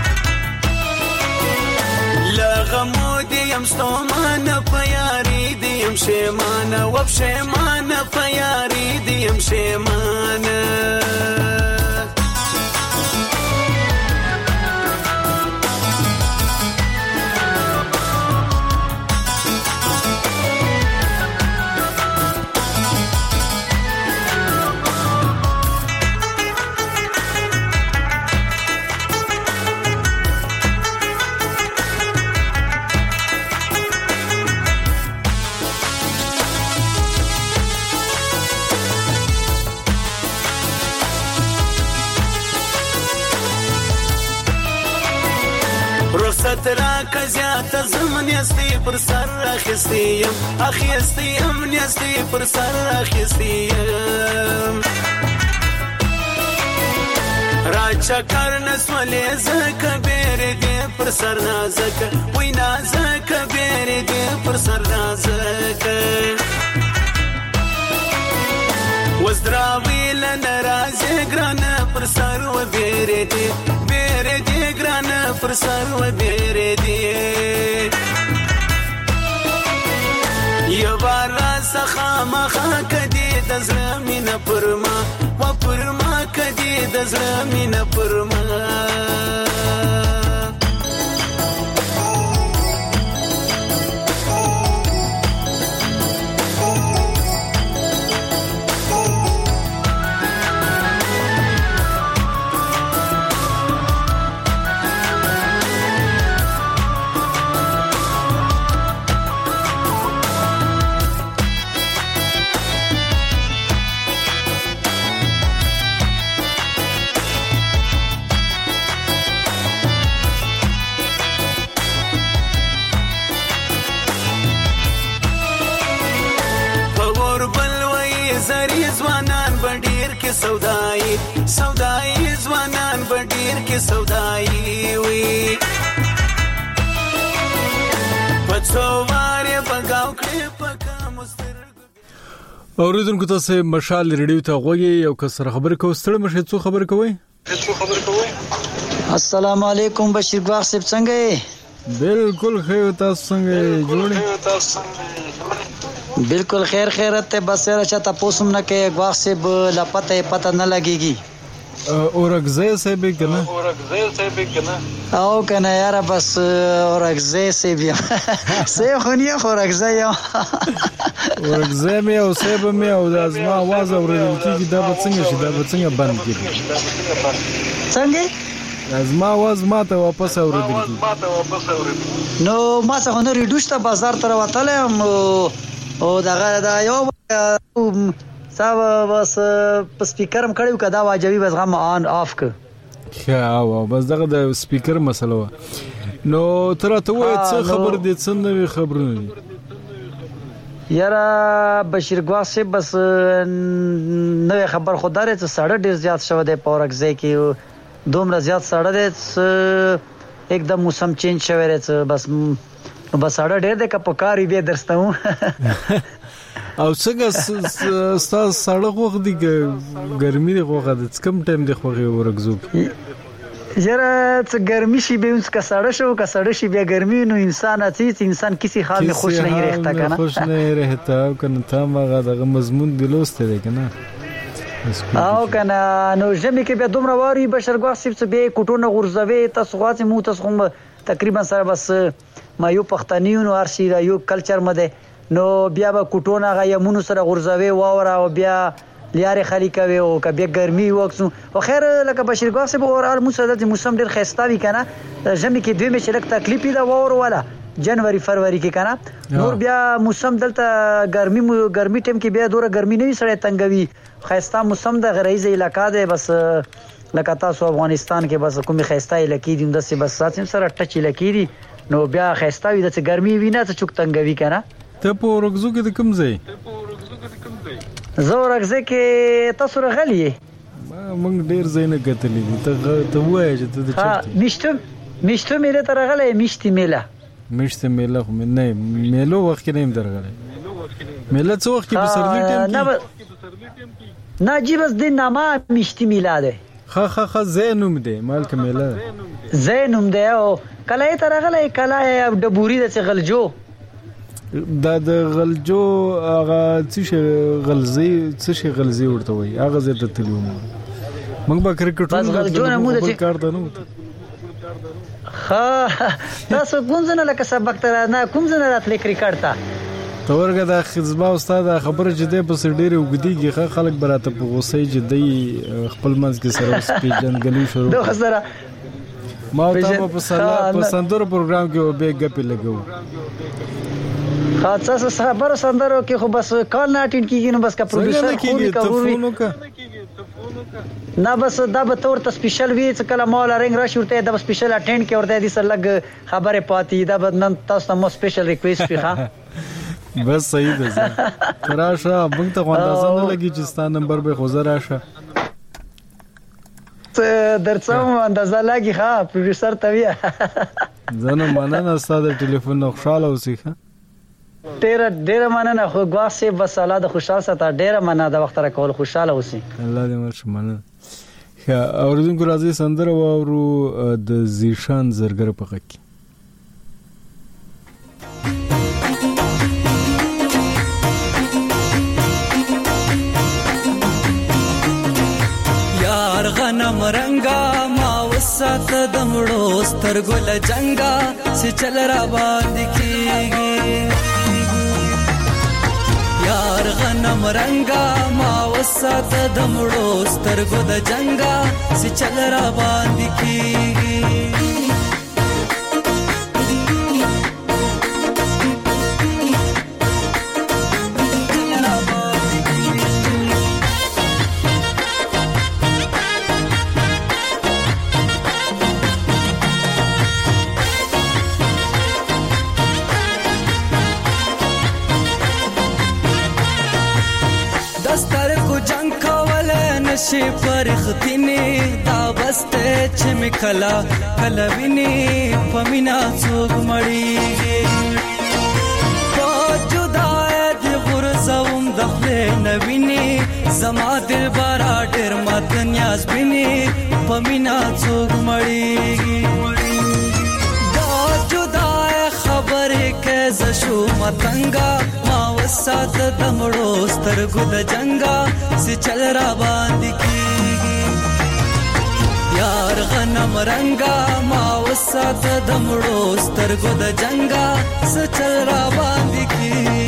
لغمو دیم ستومانه په یاري دیم شیمانه وبشیمانه په یاري دیم شیمانه سترا کزیات زمن یستی پر سر اخیستیم نیستی پر سر اخیستیم راچا کر نسولی زکا بیری دی پر سر نازکا وی نازکا بیری دی پر سر نازکا وزدراوی لنرازی گرانا پر سر و بیری دی گرانا پر سر و بیری دی یو بار را سخام کدی دزرمین پرما و پرما کدی دزرمین پرما سودائی زوانان بډیر کې سودائی وي پڅواره بغاو کړې پکا مستر اوریدونکو تاسو مشال ریډیو ته غوږی یو کسر خبر کو ستړي مشه څو خبر کوي السلام علیکم بشیر باغ صاحب څنګه بالکل خیر تاسو څنګه جوړی بالکل خیرت ته بس را چاته پوسم نه کې باغ صاحب لا پته نه لګيږي اورګزه صاحب کنه او کنه یاره بس اورګزه صاحب سه خونیه اورګزه یا اورګزه مې او صاحب مې او د ازما आवाज اورېدل کیږي دا به څنګه بند کیږي څنګه ازما आवाज ماته واپس اورېدل کیږي نو ما څنګه نو ریډوشته بازار تر وتلم او دا یو صاحب بس په سپیکرم کړیو کدا واجبي بس غم آن آف ک خا بس دغه د سپیکر مسله نو تر ته وای څه خبر دي څه نوې خبرونه یاره بشیر ګواس بس نو خبر خدای ته سړی ډیر زیات شوه د پورکځي کې دومره زیات سړی دی एकदम موسم چینج شوی دی بس سړی ډیر دی که په کار یې درسته و او څنګه ستاسو سړی خوښ دی که ګرمي دی خوښه ده کم ټایم دی خوښ ورکزو یاره څه ګرمي شي به که سړی شو که سړی شي بیا ګرمي نو انسان کسی حال میں خوش نہیں رہتا کنه خوش نہیں رہتا کنه تا ماغه دغه مضمون دلوسته دی کنه او کنه نو ژمی کې بیا دومره واری بشر ګواس څه به کوټونه غورځوي تاسو غواړئ مو تاسو تقریبا سره بس ما یو پښتنیونو ارشي یو کلچر مده نو بیا به کوټونه غیمونو سره غورځوي واوره او بیا لیاره خالی کوي او که بیا ګرمي وکسو او خیر لکه بشیر ګواس به اورال موسم ډیر خستاوي کنه ژمی کې دوی مې شلک تکلیف دی واور ولا جنوري فروری کې کنه نور بیا موسم دلته ګرمي ټیم کې بیا دوره ګرمي نه وي سړی تنګوي خستا موسم د غریزه علاقہ ده بس لکه تاسو افغانستان کې بس کومي خستا علاقې دي دسه بس ساتم سره ټچ علاقې دي نو بیا خستا وي د ګرمي وینه ته چوک تنګوي کنه ته په ورغزو کې د کوم ځای زه ورغزه کې تاسو راغلی موږ ډیر ځای نه کتلی ته وایې چې ته چټ میشته میله تر غلې میشته میله خو نه میلو وخت کې نه درغله میله څو وخت کې په سرلی ټیم کې نه جی بس د نامه میشته میلاده خا زینوم دی مالک میله زینوم دی او کله تر غلې کله د بوري د غلجو د غلجو هغه څه غلزي ورته وي هغه زه د تلوم موږ به کرکټ غلجو نه مو د کار دنو تاسو کوم ځنه لکه سبق تر نه کوم ځنه راتلې کرکټ ته تورګه د خزبا استاد خبره جدي په سړي وګديږي خلک براته په غوسه جدي خپل منځ کې سره سپیجنګلی شروع دوه سره ما ته په سندرو پروګرام کې به غپې لګو خاصه خبر سندرو کې خو بس کال نه اټینډ کیږي نو بس کا پروډوسر خو کوي نه بس دا به تور ته سپیشل وی چې کله مولا رنګ را شورته دا سپیشل اټینډ کې ورته دي سر لګ خبره پاتې دا بدنن تاسو مو سپیشل ریکویسټ پیخه بس صحیح ده راشه موږ ته اندازه نه لګی چې ستاسو نمبر به خو راشه درڅو اندازه لګی ها پروډوسر ته وی زنه مننه ستاسو ټلیفون خوشاله اوسئ ډیر مننه خو ګواسه بس الله د خوشاله ستا ډیر مننه د وخت را کول خوشاله اوسئ الله دې مرشه مننه اوردونکو راځي سندره واورو د زیشان زرګر په خک یار غنم رنگا ما وسات دمړو سترګل جنگا چې چل را باندې کیږي یار غنم رنگا ما وسات دمړو سترګو د جنگا چې چل را باندې کیږي شي پرختینه دا بسته چې مکلا کلوینه پمینا څوک مړیږي په جدای د غرزوم دخله نوینه زما دل بارا ډیر مات نیاز بینه پمینا څوک مړیږي دا جدای خبره کې زشو متنګا ما وسات دمړو سترګو د جنگا سي چل را باندې کیږي یار غنم رنگا ما وسات دمړو سترګو د جنگا سي چل را باندې کیږي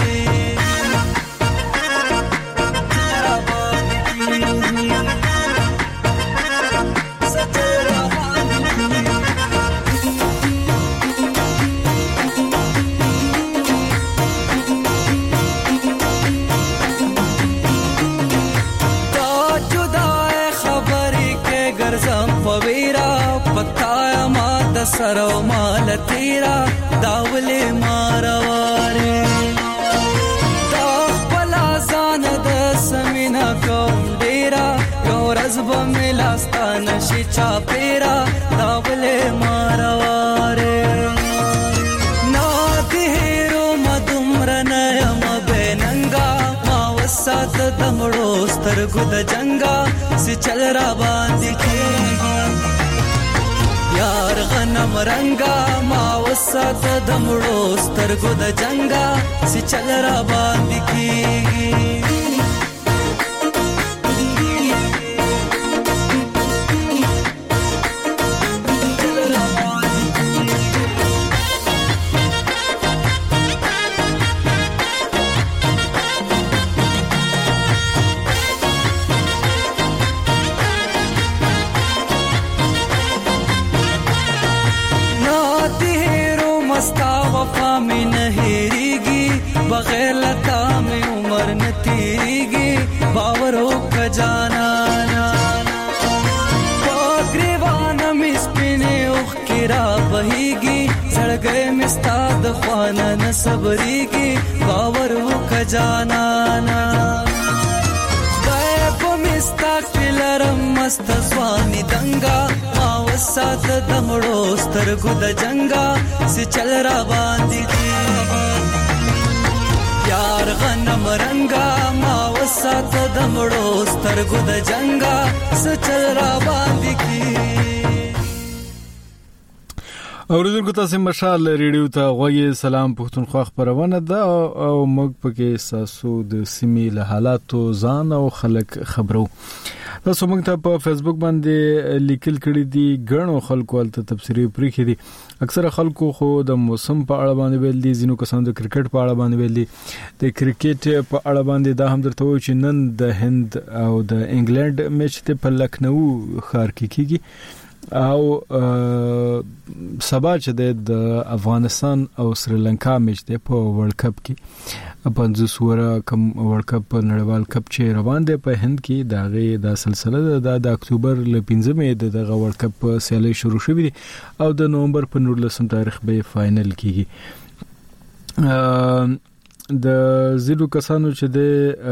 سرو مال تیرا داولې مارواره ملاستا نشي چا پیرا داوله مارواره نادهرو مدمرنه مبننګا ما وسات دمړو سترګو د جنگا سي چل را باندې کیږي یار غنم رنگا ما وسات دمړو سترګو د جنگا سي چل را باندې کیږي बगैर लता में उम्र न तीरेगी बावर हो खजाना ग्रीवान मिसपिने उख किरा बहेगी सड़ गए मिस्ताद ख्वाना न सबरीगी बावर हो खजाना गायब मिस्ता किलरम मस्त स्वानी दंगा मावसात दमड़ो स्तरगु द जंगा से चल रा बांधी यार غنم رنگا ما وسات دمړو سترګو د جنگا سچل را باندې کی اوریدونکو تاسو مشال ریډیو ته غوي سلام پښتونخوا خبرونه ده او موږ پکې ساسو د سیمې له حالاتو ځان او خلک خبرو تاسو موږ ته په فیسبوک باندې لیکل کړي دي غنو خلکو ته تفسیری پرې دي اکثر خلکو خو د موسم په اړه باندې ویل دي ځینو کسانو د کرکټ په اړه باندې ویل دي د کرکټ په اړه باندې دا هم درته وایي چې نن د هند او د انګلند میچ ته په لکنو ښار کې کیږي او سبا چې د افغانستان او سریلانکا میچ دی په ورلد کپ کې 50 وره کم ورلد کپ نړیوال کپ چې روان دی په هند کې داغه د سلسله د اکتوبر ل 15مې د ورلد کپ سیالي شروع شوې دي او د نومبر په 19 تاریخ به فائنل کیږي د زیرو کسانو چې د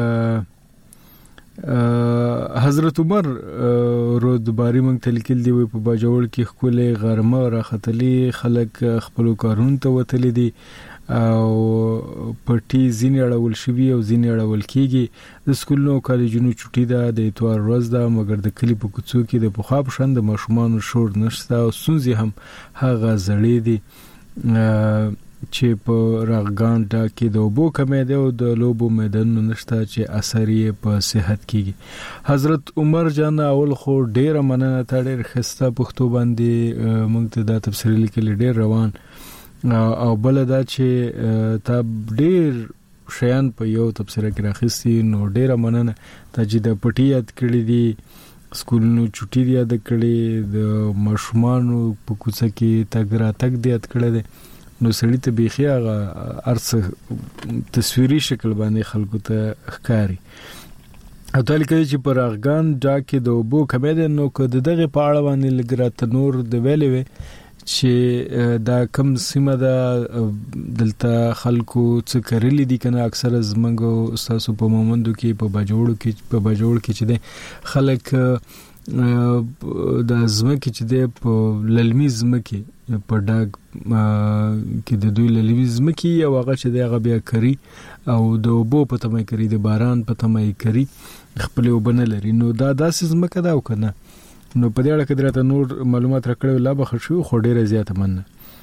حضرت عمر رودباری مونږ تلکل دی په باجوړ کې خپل غرمه راختلی خلک خپل کارون ته وتلی دي او پټي زینې اړول شوی او زینې اړول کیږي د سکولونو کالجونو چټي ده د اتوار ورځ ده مګر د کلی په کوڅو کې د پخوا په شان د ماشومان شور نشته او سونځي هم هغه زړې دي چې په راغانډا کې د وبو کمې ده او د لوبو میدان نشته چې اثر یې په صحت کېږي حضرت عمر جان اول خو ډېر مننه تا ډېر خسته پښتو باندې موږ ته دا تفسیر لیکل ډېر روان او بل دا چې تا ډېر شیان په یو تفسیر کې راخستي نو ډېر مننه ته چې د پټیات کړې دي سکولونو چټي دی یاد کړې د ماشومانو په کوڅه کې تګ را تګ دی یاد کړې نو سړی ته بيخي هغه ارڅ تصویري شکل باندې خلکو ته ښکاری او تل کې چې پر افغان ډاکې د وبو کمې نو کو دغه په اړه باندې لګرات نور د ویلې چې دا کم سیمه ده دلته خلکو څه کړلې دي کنه اکثر زمنګو تاسو په مومندو کې په بجوړ کې چې ده خلک د زمکه چې ده په للمی زمکه په ډاګ کې د دوی للمی زمکه او هغه چې ده هغه بیا کری او د وبو په تمه کری د باران په تمه کری خپل وبنه لري نو دا داسې زمکه دا وکنه نو په دې اړه کې درته نور معلومات راکړل لا به خشو خو ډیره زیاته مننه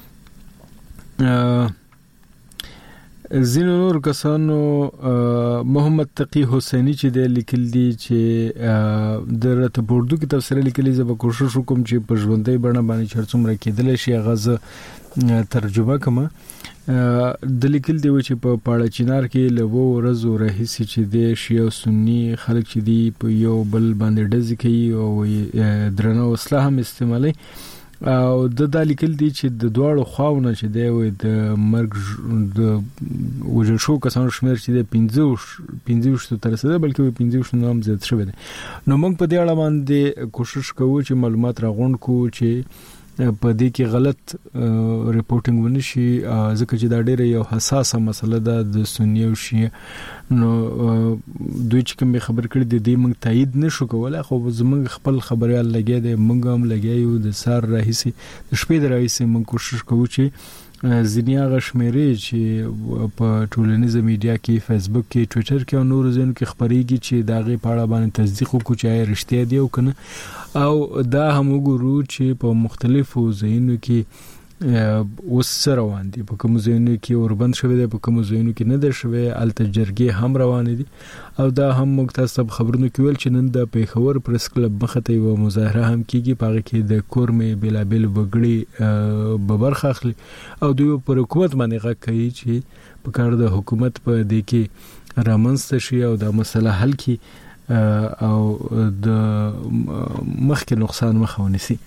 زینو نور کسانو محمد تقی حسینی چې د لیکل دي چې درته بوردو کې تفسیر لیکلي زه به کوشش وکم چې په ژوندۍ بڼه باندې چرڅومره کېدل شي غزه ترجمه کوم د لیکل دی چې په پاړه چینار کې لوو ورځو رهسي چې د شیعه سنی خلک چې دی په یو بل باندې ډزې کوي او درنه وسله هم استعمالي او د لیکل دي چې د دواړو خواونه چې دی د مرګ د وجل شو کسانو شمیر چې د 15 تر رسیدل بلکې 15 نوم زیات شوی دی نو موږ په دې اړه باندې کوشش کوو چې معلومات راغونډ کوو چې په دې کې غلط ریپورټینګ ونشي ځکه چې دا ډېره یو حساسه مسله ده د سنی او شیعه. نو دوی چې کوم خبر کړي د دې موږ تایید نشو کولای، خو زموږ خپل خبريال لګي دي، موږ هم لګیو د سار راهسي د شپې د راهسي موږ کوشش کوو چې ځینې هغه شمیرې چې په ټولنیزه میډیا کې، فیسبوک کې، ټوئیټر کې او نورو ځینو کې خبرېږي چې دا غي پاړه باندې تصدیق وکړو چې رښتیا دی او کنه، او دا هم وګورو چې په مختلفو ځایونو کې اوس سره روان دي، په کوم ځایونو کې اوربند شوی دی، په کوم ځایونو کې نه ده شوی، الته جرګې هم روان دي. او دا هم موږ تاسو ته خبرونه کوي چې نن د پیښور پریس کلب مخته یو مظاهره هم کیږي، پاره کې د کورمې بلابل وګړي به برخه اخلي او دوی پر حکومت باندې غږ کوي چې په کار د حکومت په دې کې رامنځته شي او دا مسله حل کړي او د مخکې نقصان مخه ونیسي.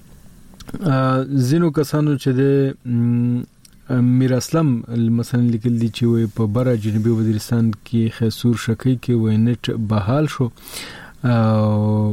زینو کسانو چې د میر اسلم مثلا لیکل دي چې وي په بره جنوبي وزیرستان کې خسور شکی کې وای نت بحال شو او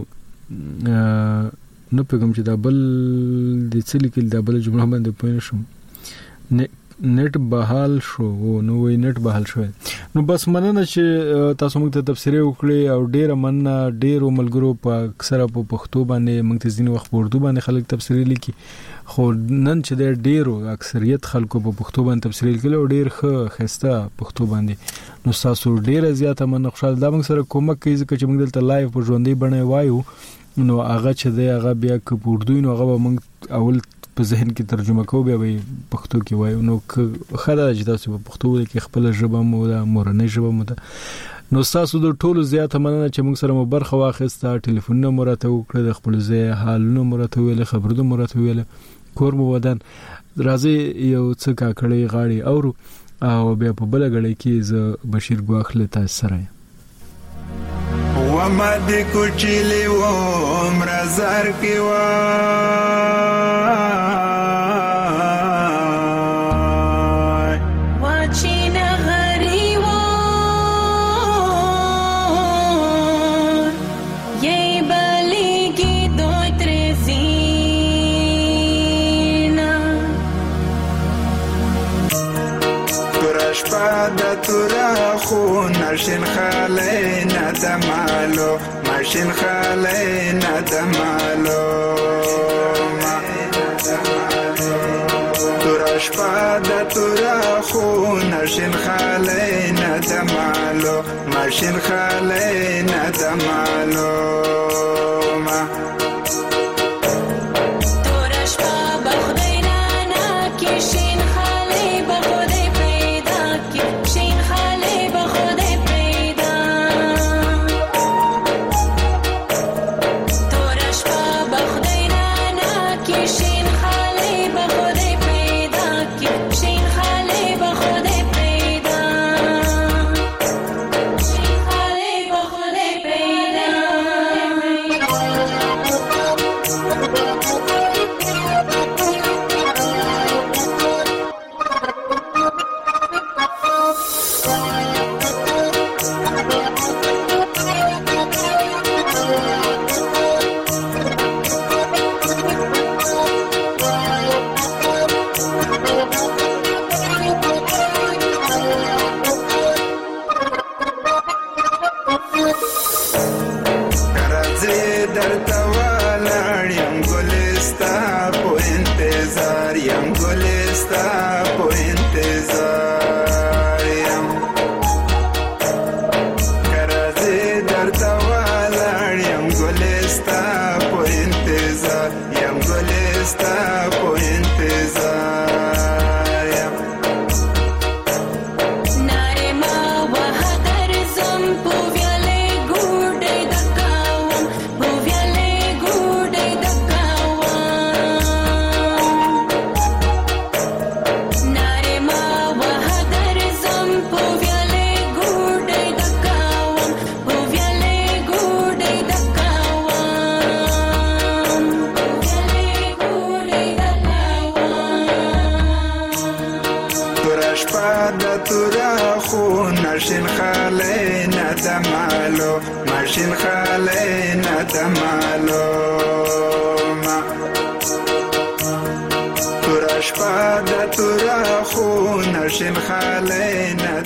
نو پیغام چې دا بل د څه لیکل دا بل جمله باندې پوه شم نت بحال شو نو وای نت بحال شو. نو بس مننه چې تاسو موږ ته تفسیر وکړي او ډیر مننه ډیرو ملګرو په اکثره په پښتو باندې موږ ته ځینې وخت په اردو باندې خلک تفسیر لیکي، خو نن چې د ډیرو اکثریت خلکو په پښتو باندې تفسیر لیکل او ډیر ښه خسته پښتو باندې، نو تاسو ډیره زیاته مننه. خوشاله دا موږ سره کومک کوي ځکه چې موږ دلته لایو په ژوندۍ بڼه وایو، نو هغه چې دی هغه بیا په اردو نو هغه موږ اول په ذهن کې ترجمه کوو بیا به پښتو کې وایو. نو خدای دې تاسو په پښتو کې خپل ژبه مو د مورنۍ ژبه مو ده. نو تاسو د ټولو زیاته مننه چې موږ سره مو برخه واخیسته، ټلیفونونه مو راته وکړه، د خپل ځای حالونه مو راته ویل، خبرونه مو راته ویل، کور مو ودان. راځي یو څه کاکړی غاړي اورو او بیا په بل غړي کې ز بشیر ګواخله تاسو سره وما دې کوچلی و عمر زار کې و واچینه غری و یې بلیږي دوی ترزینا تورش پاده تورا خو نشین خاله ندمالو ماشین خاله ندمالو تورش پاده تورا خو نشین خاله ندمالو ماشین خاله ندمالو ماشین خاله نه